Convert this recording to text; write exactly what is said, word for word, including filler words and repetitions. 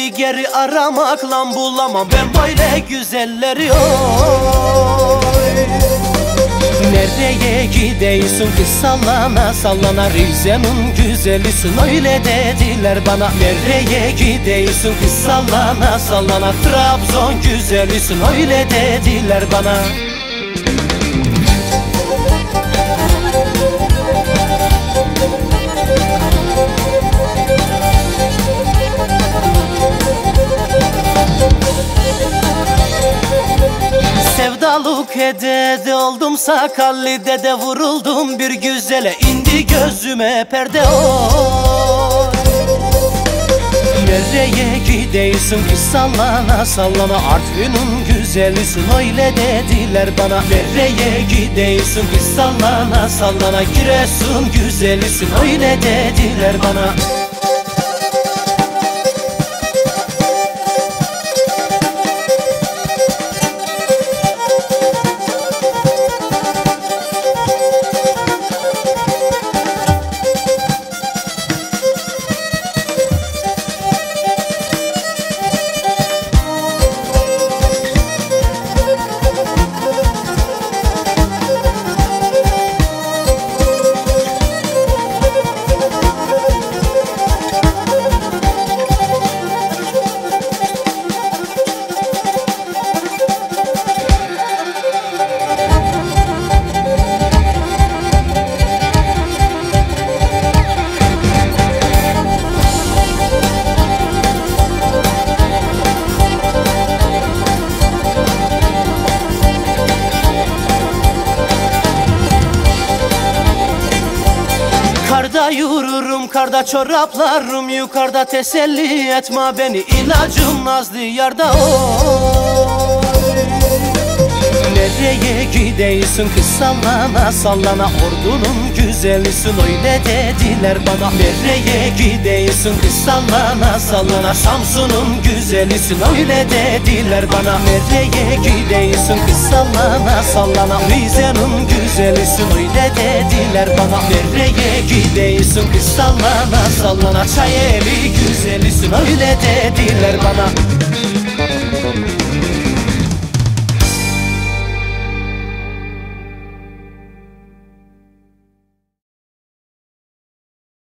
bir geri aramakla bulamam ben böyle güzelleri oy. Nereye gidiyorsun ki sallana sallana, Rize'nin güzelisin öyle dediler bana. Nereye gidiyorsun ki sallana sallana, Trabzon güzelisin öyle dediler bana. Sevdalık edede oldum Sakalli'de de vuruldum bir güzele, indi gözüme perde oy. Nereye gidiyorsun ki sallana sallana, Artvin'in güzelisin öyle dediler bana. Nereye gidiyorsun ki sallana sallana, Giresun güzelisin öyle dediler bana. Karda yürürüm, karda çoraplarım yukarıda, teselli etme beni ilacım nazlı yarda oy. Nereye gidiyorsun ki sallana sallana, Ordu'nun güzelisin öyle dediler bana. Nereye gidiyorsun ki sallana sallana, Samsun'un güzelisin öyle dediler bana. Nereye gidiyorsun ki sallana sallana, Rize'nin güzelisin öyle dediler bana. Nereye gidiyorsun ki sallana sallana, Çayeli güzelisin öyle dediler bana.